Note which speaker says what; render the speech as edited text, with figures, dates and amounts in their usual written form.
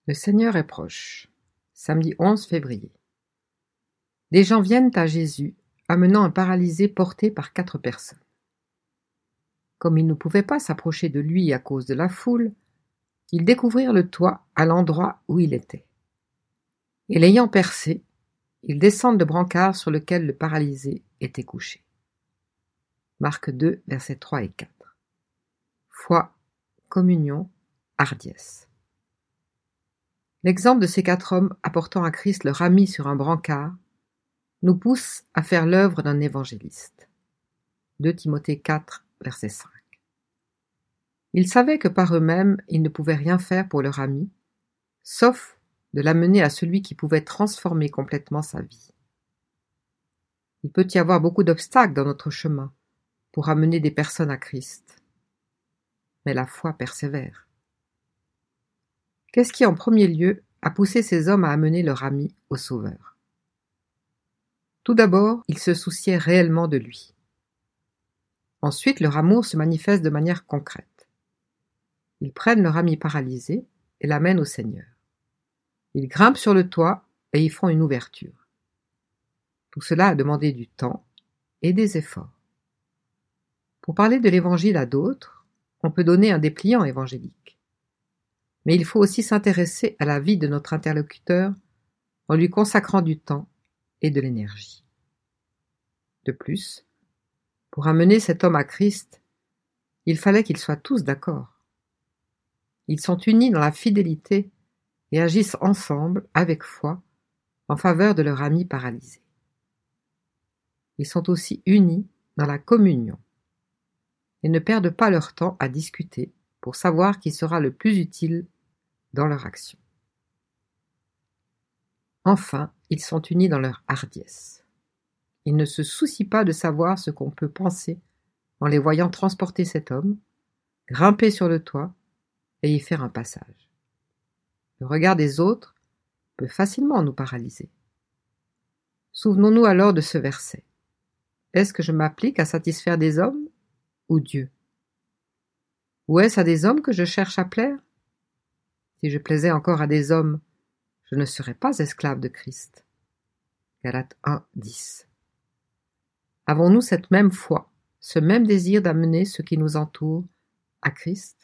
Speaker 1: Le Seigneur est proche. Samedi 11 février. Des gens viennent à Jésus, amenant un paralysé porté par 4 personnes. Comme ils ne pouvaient pas s'approcher de lui à cause de la foule, ils découvrirent le toit à l'endroit où il était. Et l'ayant percé, ils descendent le brancard sur lequel le paralysé était couché. Marc 2, versets 3 et 4. Foi, communion, hardiesse. L'exemple de ces 4 hommes apportant à Christ leur ami sur un brancard nous pousse à faire l'œuvre d'un évangéliste. 2 Timothée 4, verset 5. Ils savaient que par eux-mêmes, ils ne pouvaient rien faire pour leur ami, sauf de l'amener à celui qui pouvait transformer complètement sa vie. Il peut y avoir beaucoup d'obstacles dans notre chemin pour amener des personnes à Christ. Mais la foi persévère. Qu'est-ce qui, en premier lieu, a poussé ces hommes à amener leur ami au Sauveur? Tout d'abord, ils se souciaient réellement de lui. Ensuite, leur amour se manifeste de manière concrète. Ils prennent leur ami paralysé et l'amènent au Seigneur. Ils grimpent sur le toit et y font une ouverture. Tout cela a demandé du temps et des efforts. Pour parler de l'Évangile à d'autres, on peut donner un dépliant évangélique. Mais il faut aussi s'intéresser à la vie de notre interlocuteur en lui consacrant du temps et de l'énergie. De plus, pour amener cet homme à Christ, il fallait qu'ils soient tous d'accord. Ils sont unis dans la fidélité et agissent ensemble, avec foi, en faveur de leur ami paralysé. Ils sont aussi unis dans la communion et ne perdent pas leur temps à discuter pour savoir qui sera le plus utile dans leur action. Enfin, ils sont unis dans leur hardiesse. Ils ne se soucient pas de savoir ce qu'on peut penser en les voyant transporter cet homme, grimper sur le toit et y faire un passage. Le regard des autres peut facilement nous paralyser. Souvenons-nous alors de ce verset. Est-ce que je m'applique à satisfaire des hommes ou Dieu? Ou est-ce à des hommes que je cherche à plaire? Si je plaisais encore à des hommes, je ne serais pas esclave de Christ. Galates 1, 10. Avons-nous cette même foi, ce même désir d'amener ceux qui nous entourent à Christ?